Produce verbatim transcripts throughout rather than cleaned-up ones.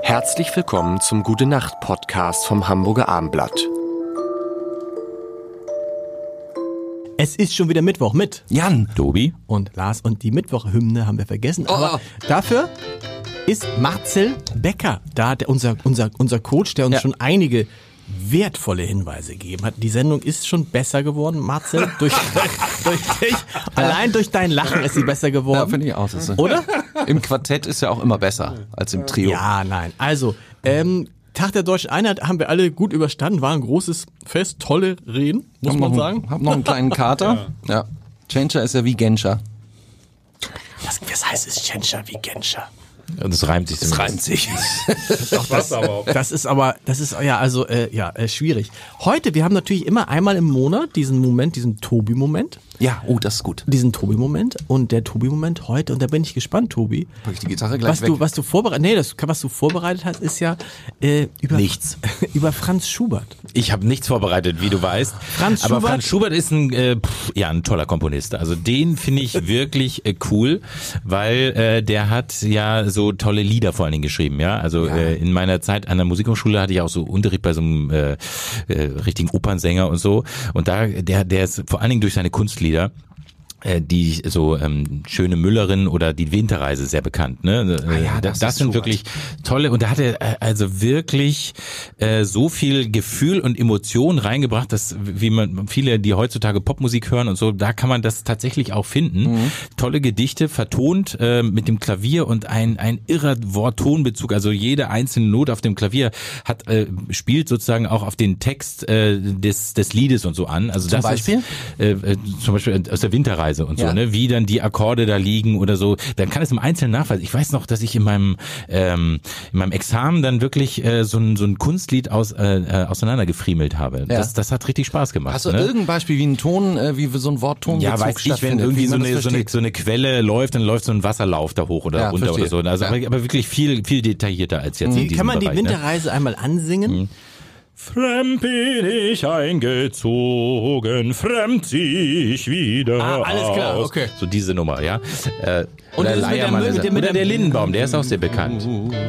Herzlich willkommen zum Gute-Nacht-Podcast vom Hamburger Abendblatt. Es ist schon wieder Mittwoch mit Jan, Tobi und Lars und die Mittwoch-Hymne haben wir vergessen. Oh. Aber dafür ist Marcel Becker da, der, unser, unser, unser Coach, der uns ja. schon einige wertvolle Hinweise gegeben hat. Die Sendung ist schon besser geworden, Marcel, durch, durch dich. Allein durch dein Lachen ist sie besser geworden. Ja, finde ich auch. Das ist, oder? Im Quartett ist ja auch immer besser als im Trio. Ja, nein. Also, ähm, Tag der Deutschen Einheit haben wir alle gut überstanden, war ein großes Fest, tolle Reden, muss hab man noch, sagen. Hab noch einen kleinen Kater. ja. ja. Tschentscher ist ja wie Genscher. Was, was heißt es Tschentscher wie Genscher? Das reimt sich. Das reimt sich. Doch, das, das ist aber, das ist ja also äh, ja äh, schwierig. Heute, wir haben natürlich immer einmal im Monat diesen Moment, diesen Tobi-Moment. Ja, oh, das ist gut. Diesen Tobi-Moment und der Tobi-Moment heute, und da bin ich gespannt, Tobi. Pack ich die Gitarre gleich was weg. du, was du vorbereitet, nee, das, was du vorbereitet hast, ist ja äh, über nichts über Franz Schubert. Ich habe nichts vorbereitet, wie du weißt. Franz Aber Schubert? Franz Schubert ist ein äh, pff, ja ein toller Komponist. Also den finde ich wirklich äh, cool, weil äh, der hat ja so tolle Lieder vor allen Dingen geschrieben. Ja, also Ja. Äh, in meiner Zeit an der Musikhochschule hatte ich auch so Unterricht bei so einem äh, äh, richtigen Opernsänger und so. Und da der der ist vor allen Dingen durch seine Kunstlieder, die so ähm, Schöne Müllerin oder die Winterreise sehr bekannt, ne? Ah ja, das, das sind Schubert. wirklich tolle, und da hat er äh, also wirklich äh, so viel Gefühl und Emotion reingebracht, dass wie man viele, die heutzutage Popmusik hören und so, da kann man das tatsächlich auch finden. Mhm. Tolle Gedichte vertont äh, mit dem Klavier und ein ein irrer Wort-Ton-Bezug, also jede einzelne Note auf dem Klavier hat äh, spielt sozusagen auch auf den Text äh, des des Liedes und so an. Also Zum das Beispiel? ist äh, äh, zum Beispiel aus der Winterreise und so, ja. ne, wie dann die Akkorde da liegen oder so, dann kann es im Einzelnen nachweisen. Ich weiß noch, dass ich in meinem ähm, in meinem Examen dann wirklich äh, so ein so ein Kunstlied aus äh, auseinandergefriemelt habe. Ja. Das das hat richtig Spaß gemacht. Hast du ne? irgendein Beispiel, wie ein Ton, äh, wie so ein Wortton Ja, weiß ich, wenn irgendwie so eine, so eine so eine Quelle läuft, dann läuft so ein Wasserlauf da hoch oder ja, runter verstehe. oder so. Also ja. aber, aber wirklich viel viel detaillierter als jetzt in diesem Kann man Bereich, die Winterreise ne? einmal ansingen? Mhm. Fremd bin ich eingezogen, fremd zieh ich wieder Ah, alles klar, aus. okay. So diese Nummer, ja. Äh, Und oder das ist mit der- Leiermann mit ist- der- mit oder der- der Lindenbaum, der ist auch sehr bekannt.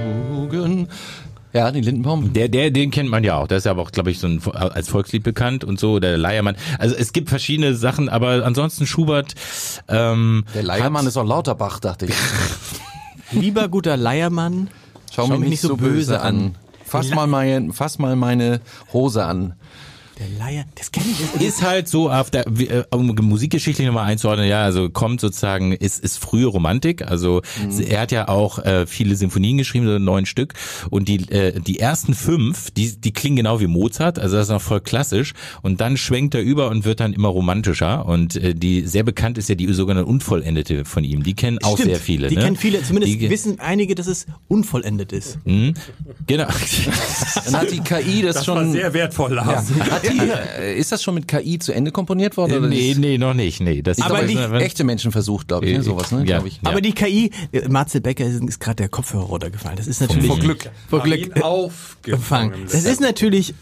Ja, den Lindenbaum. Der, der, den kennt man ja auch. Der ist ja aber auch, glaube ich, so ein, als Volkslied bekannt und so. Der Leiermann. Also es gibt verschiedene Sachen, aber ansonsten Schubert. Ähm, Der Leiermann ist auch Lauterbach, dachte ich. Lieber guter Leiermann, Schau, mich nicht so böse an. Fass mal meine, fass mal meine Hose an. der Leier, das kenne ich nicht. ist halt so auf der, um musikgeschichtlich nochmal einzuordnen, ja, also kommt sozusagen, ist, ist frühe Romantik, also mhm. er hat ja auch äh, viele Symphonien geschrieben, so neun Stück, und die äh, die ersten fünf, die die klingen genau wie Mozart, also das ist noch voll klassisch, und dann schwenkt er über und wird dann immer romantischer, und äh, die sehr bekannt ist ja die sogenannte Unvollendete von ihm, die kennen auch Stimmt, sehr viele. Die ne? kennen viele, zumindest die, wissen einige, dass es unvollendet ist. Mh, genau. Dann hat die K I das, Das schon... war sehr wertvoll, ja. Lars. Hat die, äh, ist das schon mit K I zu Ende komponiert worden? Oder nee, ist, nee, noch nicht, nee. Das ist aber aber die echte Menschen versucht, glaube ich, ne? sowas, ne? Ja. Glaub ich. Ja. Aber die K I, äh, Marcel Becker ist, ist gerade der Kopfhörer runtergefallen. Das ist natürlich... Vor Glück. Vor Glück. Ihn äh, aufgefangen. gefangen. Das ist natürlich...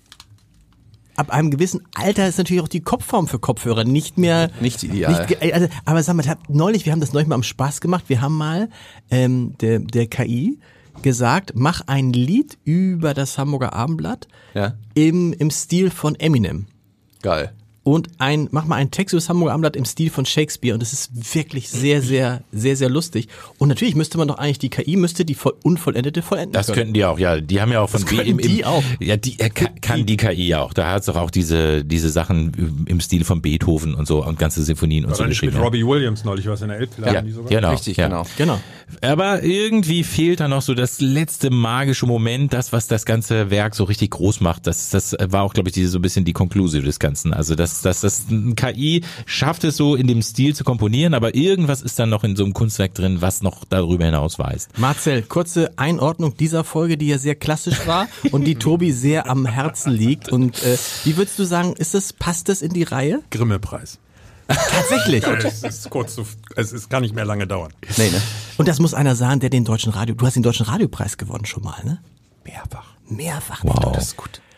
Ab einem gewissen Alter ist natürlich auch die Kopfform für Kopfhörer nicht mehr... Nicht ideal. Nicht, ge- also, aber sag mal, hab, neulich, wir haben das neulich mal am Spaß gemacht, wir haben mal ähm, der, der K I gesagt, mach ein Lied über das Hamburger Abendblatt Ja. im, im Stil von Eminem. Geil. Und ein, mach mal einen Text über das Hamburger Abendblatt im Stil von Shakespeare, und das ist wirklich sehr, sehr, sehr, sehr lustig. Und natürlich müsste man doch eigentlich, die K I müsste die voll, Unvollendete vollenden Das können. könnten die auch, ja. Die haben ja auch von Das können im, die auch. Ja, die äh, kann, kann die K I ja auch. Da hat's doch auch diese diese Sachen im Stil von Beethoven und so und ganze Sinfonien und War so da nicht geschrieben. mit ja. Robbie Williams neulich was in der Elbphilharmonie Ja, sogar? genau. Richtig, ja. genau. Genau. Aber irgendwie fehlt da noch so das letzte magische Moment, das, was das ganze Werk so richtig groß macht. Das, das war auch, glaube ich, diese, so ein bisschen die Konklusion des Ganzen. Also, dass, dass das K I schafft es so in dem Stil zu komponieren, aber irgendwas ist dann noch in so einem Kunstwerk drin, was noch darüber hinaus weist. Marcel, kurze Einordnung dieser Folge, die ja sehr klassisch war und die Tobi sehr am Herzen liegt. Und äh, wie würdest du sagen, ist das, passt das in die Reihe? Grimme-Preis. Tatsächlich. Ja, es ist kurz, zu, es, es kann nicht mehr lange dauern. Nee, ne? Und das muss einer sagen, der den deutschen Radio, du hast den deutschen Radiopreis gewonnen schon mal, ne? Mehrfach. Mehrfach. Wow. Das ist gut.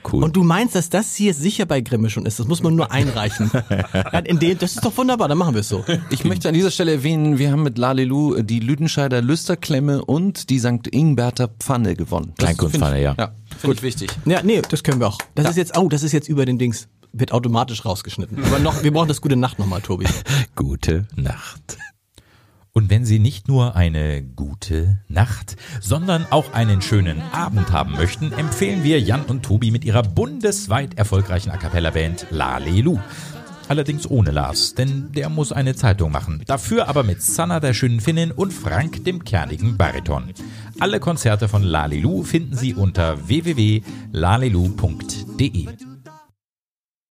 Cool. Und du meinst, dass das hier sicher bei Grimme schon ist? Das muss man nur einreichen. Ja, in dem, das ist doch wunderbar, dann machen wir es so. Ich möchte an dieser Stelle erwähnen, wir haben mit Lalelu die Lüdenscheider Lüsterklemme und die Sankt Ingberter Pfanne gewonnen. Kleinkunstpfanne, ja. Ja, finde ich wichtig. Ja, nee, das können wir auch. Das Ja. ist jetzt, oh, das ist jetzt über den Dings. Wird automatisch rausgeschnitten. Aber noch, wir brauchen das Gute Nacht nochmal, Tobi. Gute Nacht. Und wenn Sie nicht nur eine gute Nacht, sondern auch einen schönen Abend haben möchten, empfehlen wir Jan und Tobi mit ihrer bundesweit erfolgreichen A-Cappella-Band Lalelu. Allerdings ohne Lars, denn der muss eine Zeitung machen. Dafür aber mit Sanna, der schönen Finnin, und Frank, dem kernigen Bariton. Alle Konzerte von Lalelu finden Sie unter w w w punkt lalelu punkt de.